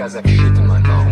Casa Vita, mano.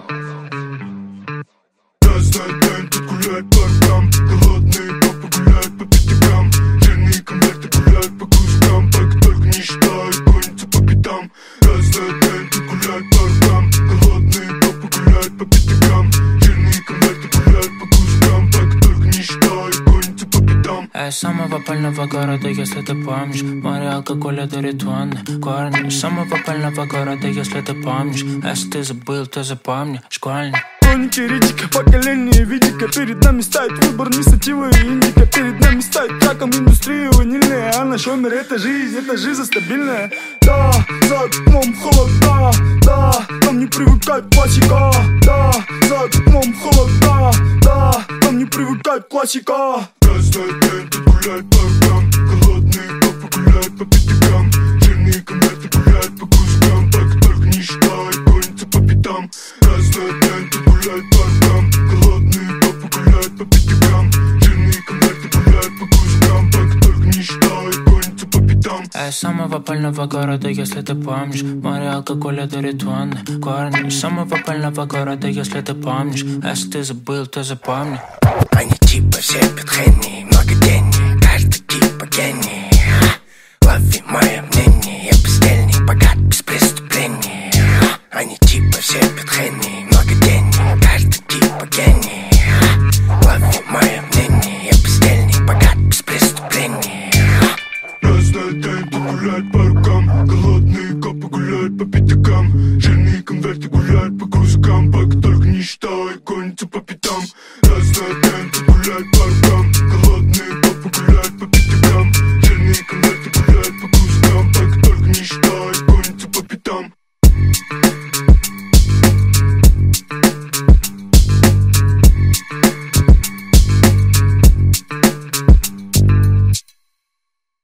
Разный день, тут гуляет по рукам. Голодные папы гуляют по пятакам. Жирные конверты гуляют по кускам. Так только не считают, гонятся по пятам. Разный день, тут гуляет по рукам. Голодные папы гуляют по пятакам. Жирные конверты гуляют по кускам. Так только не считают, гонятся по пятам. Я из самого пыльного города, если ты помнишь. Море алкоголя дарит ванны, корни. Из самого пыльного города, если ты помнишь. Если ты забыл, то запомни. Школьник. Хроники редика, поколение видика. Перед нами стоит выбор не сатива и индика. Перед нами стоит раком индустрия ванильная. А наш умер это жизнь за стабильная. Да, за окном холода, да, нам не привыкать классика. Да, за окном холода, да, нам не привыкать классика. Разный день, тут гуляет по рукам. Голодные папы гуляют по пятакам. Жирные конверты гуляют по кускам. Так только не считают, гонятся по пятам. Разный день, тут гуляет по рукам. Голодные папы гуляют по пятакам. Жирные конверты гуляют по кускам. Так только не считают, гонятся по пятам. Я из самого пыльного города, если ты помнишь. Море алкоголя дарит ванны, корни. Из самого пыльного города, если ты помнишь. Если ты забыл, то запомни. Они типа все пьют Хенни, много денег, каждый типа гений. Лови мое мнение, я бездельник, богат без преступлений. Они типа все пьют Хенни, много денег, каждый типа гений. Лови мое мнение, я бездельник, богат без преступлений. Разный день, тут гуляет по рукам. Голодные копы гуляют по пятакам. Жирные конверты гуляют по кускам. Пока только не считают, гонятся по пятам. Разный день, тут гуляет по рукам. Голодные копы гуляют по пятакам. Жирные конверты